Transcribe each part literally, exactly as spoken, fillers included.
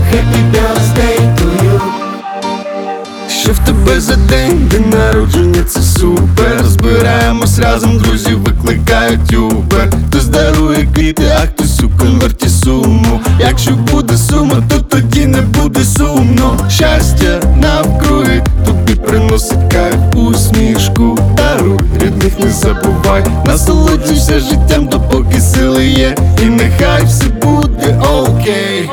Happy birthday to you. Що в тебе за день, день народження, це супер. Збираємось разом, друзі викликають Uber. Хтось дарує квіти, а хтось у конверті суму. Якщо буде сума, то тоді не буде сумно. Щастя навкруги тобі приносить кайф, усмішку даруй, рідних не забувай. Насолоджуйся життям, допоки сили є, і нехай все буде окей.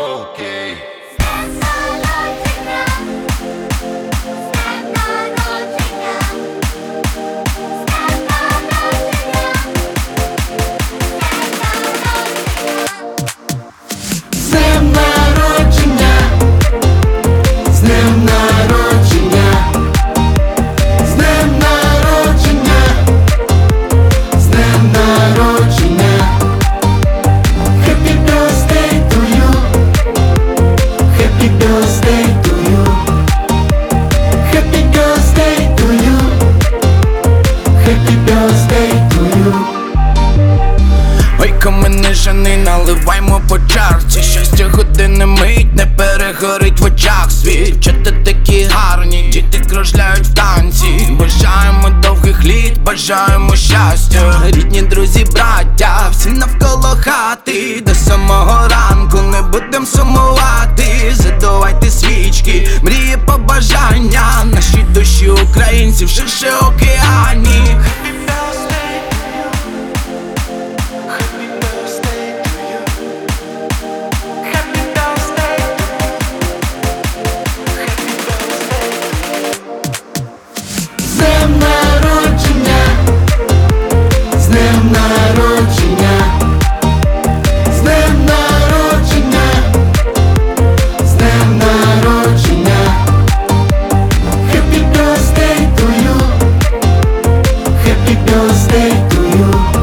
З днем народження, з днем народження, з днем народження, з днем народження. Happy birthday to you. Happy birthday to you. Happy birthday to you. Happy birthday to you. Ой, камени жени, наливаймо по чарці. Щастя години мить, не перегорить в очах світ. Дівчата такі гарні, діти кружляють в танці. Бажаємо довгих літ, бажаємо щастя. Рідні, друзі, браття, всі навколо хати. До самого ранку не будем сумувати. Задувайте свічки, мрії, побажання. Наші душі українців ширше океані. З днем народження, з днем народження, з днем народження, з днем народження. Happy birthday to you. Happy birthday to you.